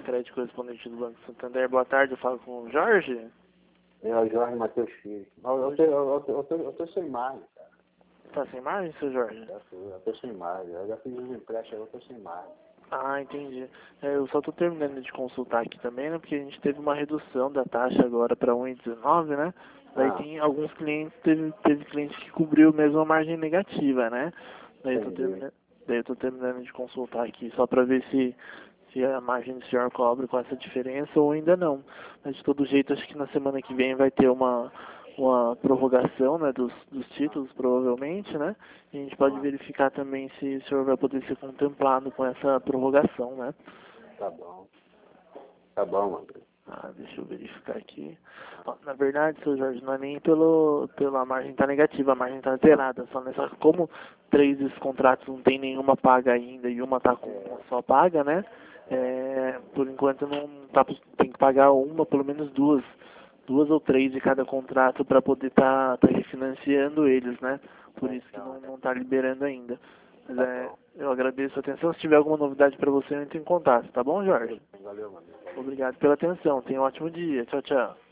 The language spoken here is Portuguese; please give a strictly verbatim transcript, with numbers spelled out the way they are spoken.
crédito correspondente do Banco Santander. Boa tarde, eu falo com o Jorge. É o Jorge Matheus Filho. Eu, eu, tô, eu, tô, eu, tô, eu tô sem imagem, cara. Tá sem imagem, seu Jorge? Eu tô, eu tô sem imagem. Eu já fiz um empréstimo, eu tô sem imagem. Ah, entendi. É, eu só tô terminando de consultar aqui também, né? Porque a gente teve uma redução da taxa agora para um vírgula dezenove, né? Daí Ah, tem alguns clientes, teve, teve clientes que cobriu mesmo a margem negativa, né? Daí eu tô entendi. terminando, daí eu tô terminando de consultar aqui só para ver se, se a margem do senhor cobre com essa diferença ou ainda não. Mas de todo jeito, acho que na semana que vem vai ter uma, uma prorrogação, né, dos, dos títulos, provavelmente, né? E a gente pode Ah, verificar também se o senhor vai poder ser contemplado com essa prorrogação, né? tá bom. Tá bom, mano. Ah, deixa eu verificar aqui. Ó, na verdade, seu Jorge, não é nem pelo, pela margem tá negativa, a margem tá zerada. Só nessa, como três desses contratos não tem nenhuma paga ainda e uma tá com uma só paga, né? É, por enquanto não tá, tem que pagar uma, pelo menos duas, duas ou três de cada contrato para poder tá, tá refinanciando eles, né? Por isso que não, não tá liberando ainda. Mas Tá é, bom. eu agradeço a atenção. Se tiver alguma novidade para você, eu entro em contato, tá bom, Jorge? Valeu, mano. Obrigado pela atenção. Tenha um ótimo dia. Tchau, tchau.